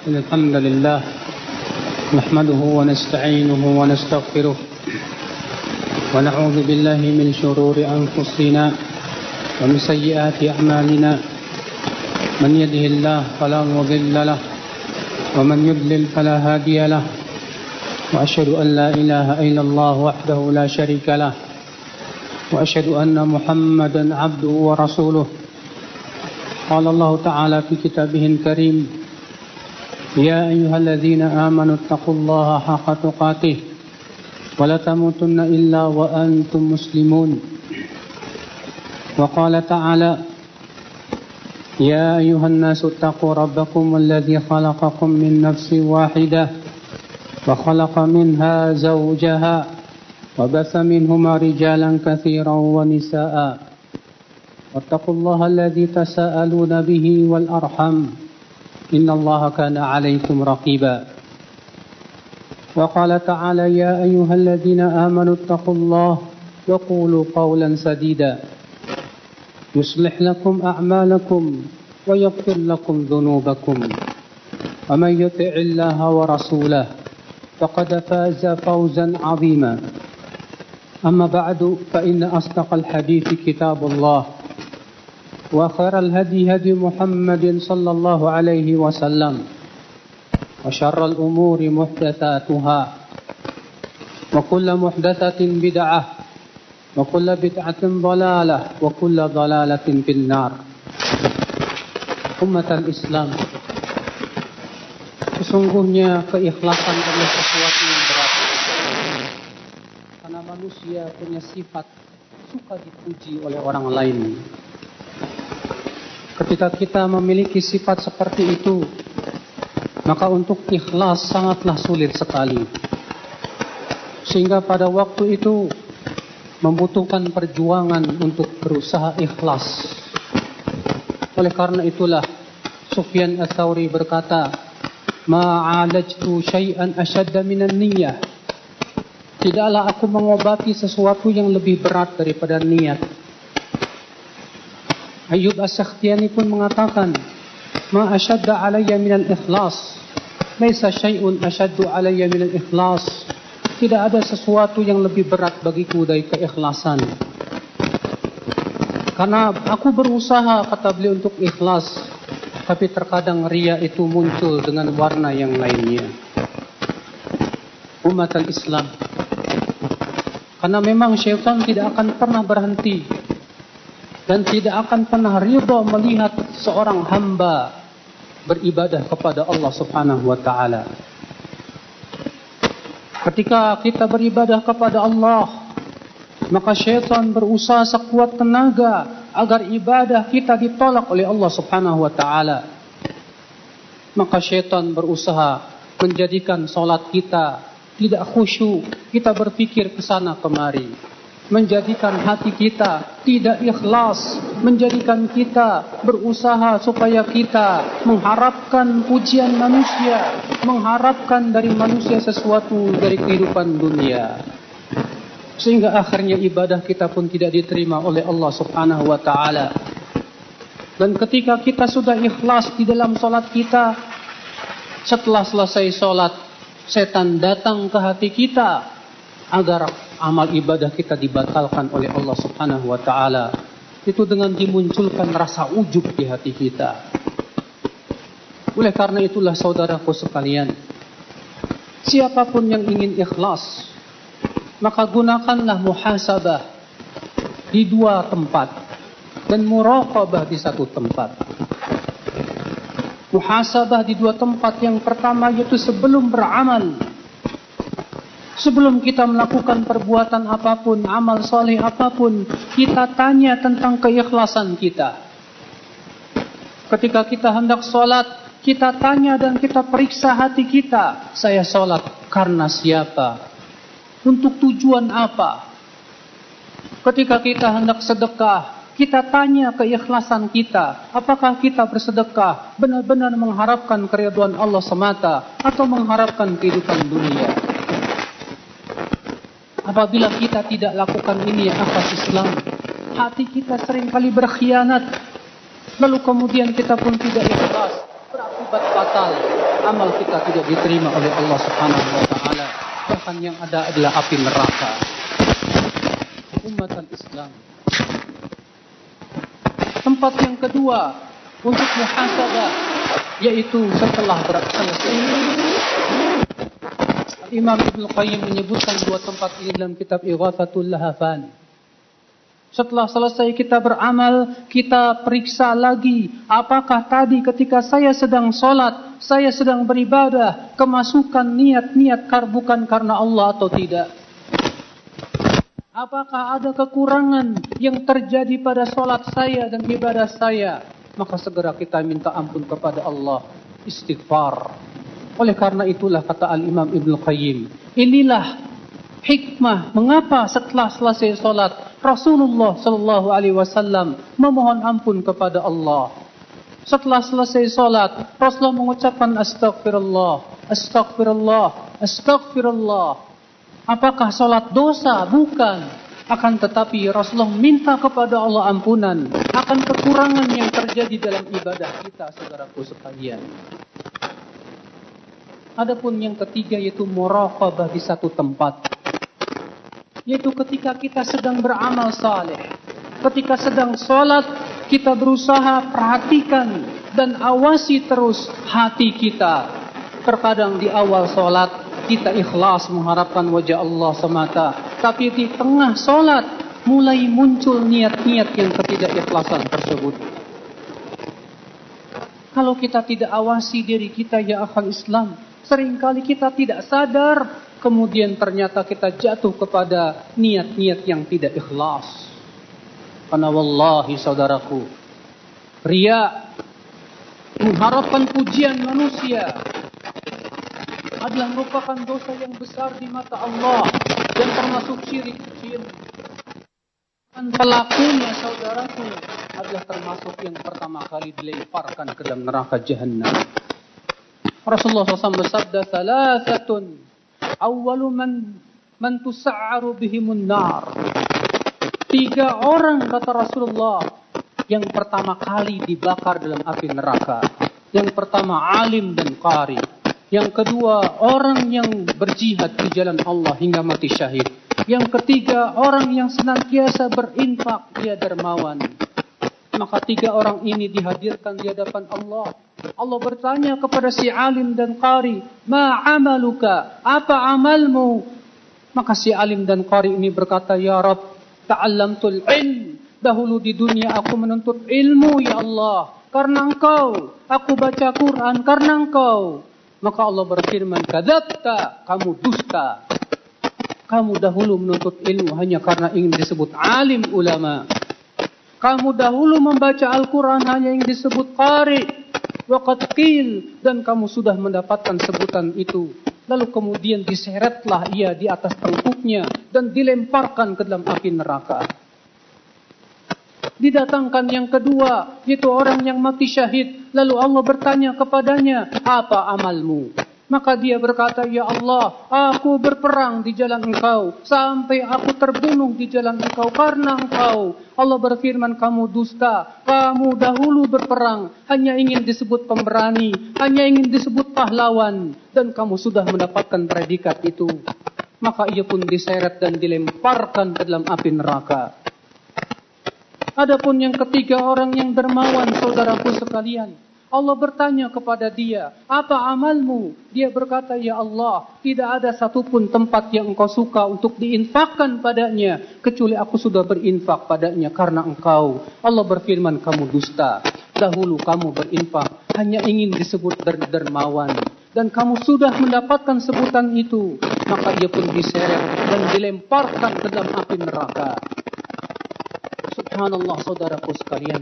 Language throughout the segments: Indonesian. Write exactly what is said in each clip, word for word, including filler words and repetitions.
الحمد لله نحمده ونستعينه ونستغفره ونعوذ بالله من شرور أنفسنا ومن سيئات أعمالنا من يهده الله فلا مضل له ومن يضلل فلا هادي له وأشهد أن لا إله إلا الله وحده لا شريك له وأشهد أن محمدا عبده ورسوله قال الله تعالى في كتابه الكريم يا أيها الذين آمنوا اتقوا الله حق تقاته ولا تموتن إلا وأنتم مسلمون وقال تعالى يا أيها الناس اتقوا ربكم الذي خلقكم من نفس واحدة وخلق منها زوجها وبث منهما رجالا كثيرا ونساء واتقوا الله الذي تساءلون به والأرحم إن الله كان عليكم رقيبا وقال تعالى يا أيها الذين آمنوا اتقوا الله وقولوا قولا سديدا يصلح لكم أعمالكم ويغفر لكم ذنوبكم ومن يطع الله ورسوله فقد فاز فوزا عظيما أما بعد فإن أصدق الحديث كتاب الله وخير الهدي هدي محمد صلى الله عليه وسلم وشر الأمور محدثاتها وكل محدثة بدعة وكل بدعة ضلالة وكل ضلالة في النار. Umat al-Islam, sesungguhnya keikhlasan adalah sesuatu yang berat, karena manusia punya sifat suka dipuji oleh orang lain. Ketika kita memiliki sifat seperti itu, maka untuk ikhlas sangatlah sulit sekali. Sehingga pada waktu itu membutuhkan perjuangan untuk berusaha ikhlas. Oleh karena itulah Sufyan Ats-Tsauri berkata, "Ma'alajtu syai'an asyadda minan niyyah." Tidaklah aku mengobati sesuatu yang lebih berat daripada niat. Ayyub As-Sakhtiyani pun mengatakan, "Ma asyadda alayya minal ikhlas, laisa syai'un asyaddu alayya minal ikhlas." Tidak ada sesuatu yang lebih berat bagiku dari keikhlasan. Karena aku berusaha, kata beliau, untuk ikhlas, tapi terkadang riya itu muncul dengan warna yang lainnya. Umat al-Islam, karena memang syaitan tidak akan pernah berhenti dan tidak akan pernah ridha melihat seorang hamba beribadah kepada Allah Subhanahu wa taala. Ketika kita beribadah kepada Allah, maka syaitan berusaha sekuat tenaga agar ibadah kita ditolak oleh Allah Subhanahu wa taala. Maka syaitan berusaha menjadikan salat kita tidak khusyuk, kita berpikir ke sana kemari, menjadikan hati kita tidak ikhlas, menjadikan kita berusaha supaya kita mengharapkan pujian manusia, mengharapkan dari manusia sesuatu dari kehidupan dunia. Sehingga akhirnya ibadah kita pun tidak diterima oleh Allah Subhanahu wa taala. Dan ketika kita sudah ikhlas di dalam salat kita, setelah selesai salat, setan datang ke hati kita agar amal ibadah kita dibatalkan oleh Allah Subhanahu wa taala. Itu dengan dimunculkan rasa ujub di hati kita. Oleh karena itulah saudaraku sekalian, siapapun yang ingin ikhlas, maka gunakanlah muhasabah di dua tempat dan muraqabah di satu tempat. Muhasabah di dua tempat, yang pertama yaitu sebelum beramal. Sebelum kita melakukan perbuatan apapun, amal soleh apapun, kita tanya tentang keikhlasan kita. Ketika kita hendak sholat, kita tanya dan kita periksa hati kita. Saya sholat karena siapa? Untuk tujuan apa? Ketika kita hendak sedekah, kita tanya keikhlasan kita. Apakah kita bersedekah benar-benar mengharapkan keridhaan Allah semata atau mengharapkan kehidupan dunia? Apabila kita tidak lakukan ini yang atas Islam, hati kita seringkali berkhianat. Lalu kemudian kita pun tidak ikhlas. Berarti berakibat fatal. Amal kita tidak diterima oleh Allah Subhanahu wa taala. Bahkan yang ada adalah api neraka. Umat Islam. Tempat yang kedua untuk muhasabah, yaitu setelah selesai. Imam Ibnu Qayyim menyebutkan dua tempat ini dalam kitab Ighathatul Lahafan. Setelah selesai kita beramal, kita periksa lagi, apakah tadi ketika saya sedang sholat, saya sedang beribadah, kemasukan niat-niat bukan karena Allah atau tidak. Apakah ada kekurangan yang terjadi pada sholat saya dan ibadah saya? Maka segera kita minta ampun kepada Allah, istighfar. Oleh karena itulah kata Al-Imam Ibnu Qayyim, inilah hikmah mengapa setelah selesai sholat Rasulullah Sallallahu Alaihi Wasallam memohon ampun kepada Allah. Setelah selesai sholat Rasulullah mengucapkan astagfirullah, astagfirullah, astagfirullah. Apakah sholat dosa? Bukan. Akan tetapi Rasulullah minta kepada Allah ampunan akan kekurangan yang terjadi dalam ibadah kita, saudaraku sekalian. Adapun yang ketiga yaitu muraqabah di satu tempat, yaitu ketika kita sedang beramal saleh, ketika sedang sholat, kita berusaha perhatikan dan awasi terus hati kita. Terkadang di awal sholat kita ikhlas mengharapkan wajah Allah semata, tapi di tengah sholat mulai muncul niat-niat yang ketidakikhlasan tersebut. Kalau kita tidak awasi diri kita, ya akhal Islam, seringkali kita tidak sadar, kemudian ternyata kita jatuh kepada niat-niat yang tidak ikhlas. Karena wallahi saudaraku, riya, mengharapkan pujian manusia, adalah merupakan dosa yang besar di mata Allah dan termasuk syirik kecil. Dan pelakunya, saudaraku, adalah termasuk yang pertama kali dilemparkan ke dalam neraka Jahannam. Rasulullah shallallahu alaihi wasallam bersabda, "Thalathatun awwalu man man tus'aru bihimun nar." Tiga orang, kata Rasulullah, yang pertama kali dibakar dalam api neraka. Yang pertama alim dan qari. Yang kedua, orang yang berjihad di jalan Allah hingga mati syahid. Yang ketiga, orang yang senantiasa berinfak, dia dermawan. Maka tiga orang ini dihadirkan di hadapan Allah. Allah bertanya kepada si alim dan qari, "Ma amaluka? Apa amalmu?" Maka si alim dan qari ini berkata, "Ya Rabb, ta'allamtul ilm. Dahulu di dunia aku menuntut ilmu, ya Allah. Karena Engkau. Aku baca Quran karena Engkau." Maka Allah berfirman, "Kadzabta, kamu dusta. Kamu dahulu menuntut ilmu hanya karena ingin disebut alim ulama. Kamu dahulu membaca Al-Quran hanya ingin disebut qari. Waqad qil, dan kamu sudah mendapatkan sebutan itu. Lalu kemudian diseretlah ia di atas tengkuknya dan dilemparkan ke dalam api neraka." Didatangkan yang kedua, yaitu orang yang mati syahid. Lalu Allah bertanya kepadanya, "Apa amalmu?" Maka dia berkata, "Ya Allah, aku berperang di jalan Engkau sampai aku terbunuh di jalan Engkau karena Engkau." Allah berfirman, "Kamu dusta. Kamu dahulu berperang hanya ingin disebut pemberani, hanya ingin disebut pahlawan, dan kamu sudah mendapatkan predikat itu." Maka ia pun diseret dan dilemparkan ke dalam api neraka. Adapun yang ketiga, orang yang dermawan, saudaraku sekalian, Allah bertanya kepada dia, "Apa amalmu?" Dia berkata, "Ya Allah, tidak ada satupun tempat yang Engkau suka untuk diinfakkan padanya, kecuali aku sudah berinfak padanya karena Engkau." Allah berfirman, "Kamu dusta. Dahulu kamu berinfak hanya ingin disebut dermawan, dan kamu sudah mendapatkan sebutan itu." Maka ia pun diseret dan dilemparkan ke dalam api neraka. Subhanallah, saudaraku sekalian.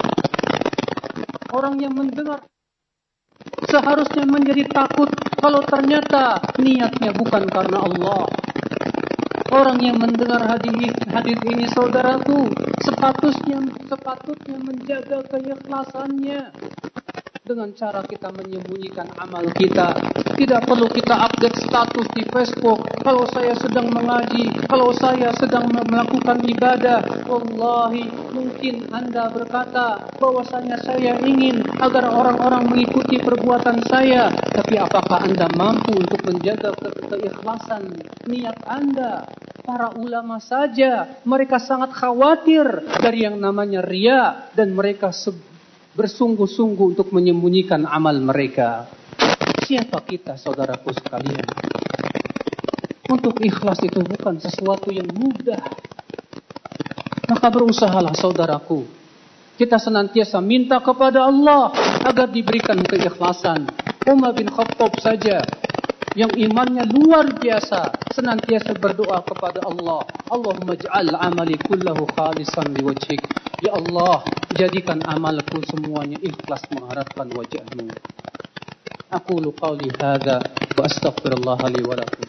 Orang yang mendengar seharusnya menjadi takut kalau ternyata niatnya bukan karena Allah. Orang yang mendengar hadis hadis ini, saudaraku, sepatutnya sepatutnya menjaga keikhlasannya dengan cara kita menyembunyikan amal kita. Tidak perlu kita update status di Facebook, kalau saya sedang mengaji, kalau saya sedang melakukan ibadah. Wallahi, mungkin mungkin Anda berkata bahwasanya saya ingin agar orang-orang mengikuti perbuatan saya, tapi apakah Anda mampu untuk menjaga ke- keikhlasan niat Anda? Para ulama saja, mereka sangat khawatir dari yang namanya riya, dan mereka se- bersungguh-sungguh untuk menyembunyikan amal mereka. Siapa kita, saudaraku sekalian? Untuk ikhlas itu bukan sesuatu yang mudah. Maka berusahalah saudaraku, kita senantiasa minta kepada Allah agar diberikan keikhlasan. Umar bin Khattab saja yang imannya luar biasa, senantiasa berdoa kepada Allah, Allahumma ij'al amali kullahu khalisan liwajhik. Ya Allah, jadikan amalku semuanya ikhlas mengharapkan wajah-Mu. Aqulu qawli hadza wa astaghfirullah li wa lakum.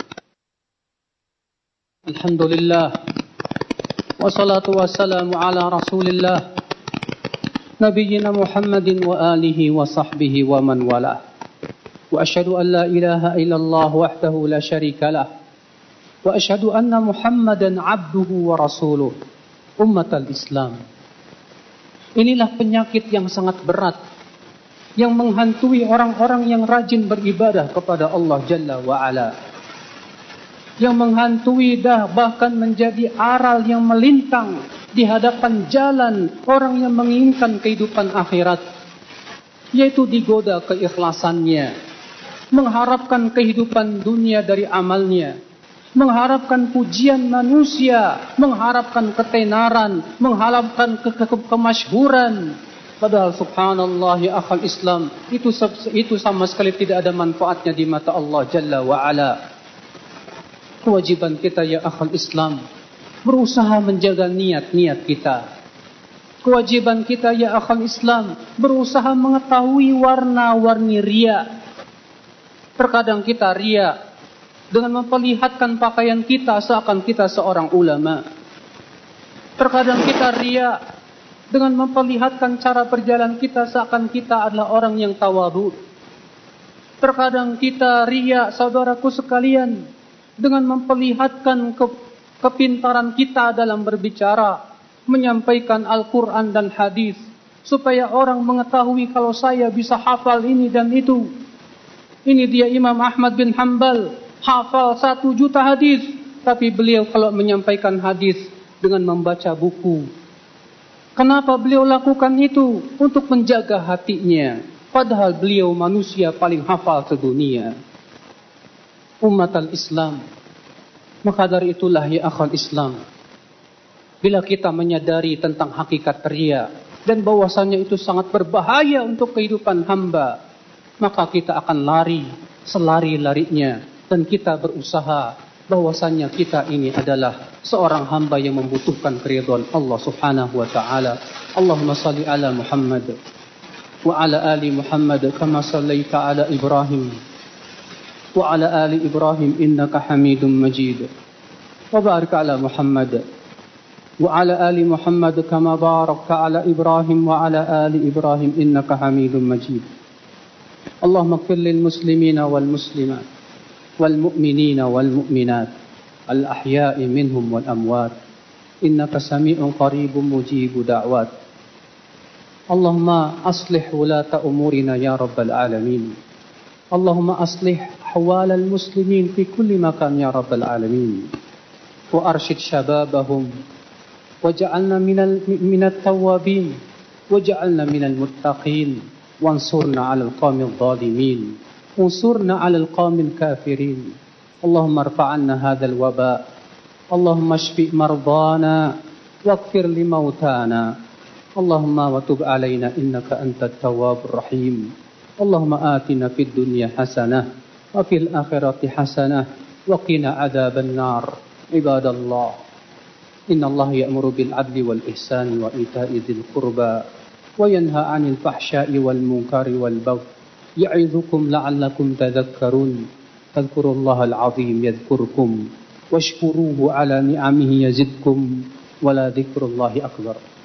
Alhamdulillah wassalatu wassalamu ala Rasulillah nabiyyina Muhammadin wa alihi wa sahbihi wa man walah. Wa asyhadu an la ilaha illallah wahdahu la syarika lah. Wa asyhadu anna Muhammadan abduhu wa rasuluh. Ummatal Islam. Inilah penyakit yang sangat berat yang menghantui orang-orang yang rajin beribadah kepada Allah Jalla wa Ala. Yang menghantui dah bahkan menjadi aral yang melintang di hadapan jalan orang yang menginginkan kehidupan akhirat, yaitu digoda keikhlasannya, mengharapkan kehidupan dunia dari amalnya, mengharapkan pujian manusia, mengharapkan ketenaran, mengharapkan ke- ke- kemasyhuran. Padahal subhanallah ya akhal Islam, itu itu sama sekali tidak ada manfaatnya di mata Allah Jalla wa Ala. Kewajiban kita ya akhal Islam, berusaha menjaga niat-niat kita. Kewajiban kita ya akhal Islam, berusaha mengetahui warna-warni riya. Terkadang kita riya dengan memperlihatkan pakaian kita seakan kita seorang ulama. Terkadang kita riya dengan memperlihatkan cara berjalan kita seakan kita adalah orang yang tawadhu. Terkadang kita riya, saudaraku sekalian, dengan memperlihatkan ke, kepintaran kita dalam berbicara, menyampaikan Al-Quran dan hadis, supaya orang mengetahui kalau saya bisa hafal ini dan itu. Ini dia Imam Ahmad bin Hanbal, hafal satu juta hadis, tapi beliau kalau menyampaikan hadis dengan membaca buku. Kenapa beliau lakukan itu? Untuk menjaga hatinya, padahal beliau manusia paling hafal sedunia. Ummatal Islam. Maka dari itulah ya akhal Islam, bila kita menyadari tentang hakikat riya dan bahwasanya itu sangat berbahaya untuk kehidupan hamba, maka kita akan lari selari-larinya dan kita berusaha bahwasanya kita ini adalah seorang hamba yang membutuhkan keridhaan Allah Subhanahu wa taala. Allahumma shalli ala Muhammad wa ala ali Muhammad kama shallaita ala Ibrahim wa ala ali Ibrahim innaka Hamidum Majid. Wa barik ala Muhammad wa ala ali Muhammad kama barakta ala Ibrahim wa ala ali Ibrahim innaka Hamidum Majid. Allahumma ighfir lil muslimina wal muslimat wal mu'minina wal mu'minat al ahya'i minhum wal amwat innaka sami'un qaribun mujibud da'wat. Allahumma aslih wulata umurina ya rabbal alamin. Allahumma aslih ahwal al-muslimin fi kulli makan ya rabbal alamin. Wa arshid shababahum waj'alna minal minat tawwabin waj'alna minal muttaqin wansurna 'alal qawmil zalimin wansurna 'alal qawmil kafirin. Allahumma irfa' 'anna hadzal waba. Allahumma shfi mardana waghfir limautana. Allahumma wa tub 'alaina innaka antat tawwabur rahim. Allahumma atina fid dunya hasanah wa fil akhirati hasanah wa qina adzaban nar. Ibadallah, innallaha ya'muru bil 'adli wal ihsani wa ita'i dzil qurba wa yanha 'anil fahsya'i wal munkari wal baghi ya'idzukum la'allakum tadhakkarun. Fadhkurullahal 'azim yadhkurkum washkuruhu 'ala ni'amihi yazidkum wa la dzikrullahi akbar.